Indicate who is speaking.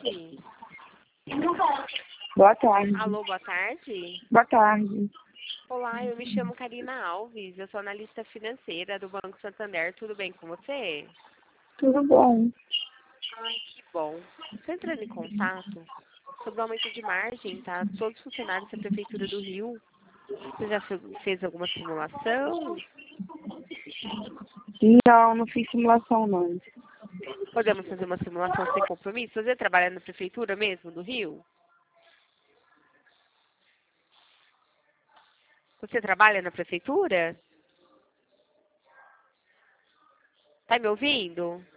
Speaker 1: tarde.
Speaker 2: Boa tarde.
Speaker 1: Alô, boa tarde.
Speaker 2: Boa tarde.
Speaker 1: Olá, eu me chamo Karina Alves, eu sou analista financeira do Banco Santander. Tudo bem com você?
Speaker 2: Tudo bom?
Speaker 1: Ai, que bom. Estou entrando em contato sobre o aumento de margem, tá? Todos os funcionários da Prefeitura do Rio. Você já fez alguma simulação?
Speaker 2: Não fiz simulação não.
Speaker 1: Podemos fazer uma simulação sem compromisso? Você trabalha na Prefeitura mesmo do Rio? Você trabalha na Prefeitura? Tá me ouvindo?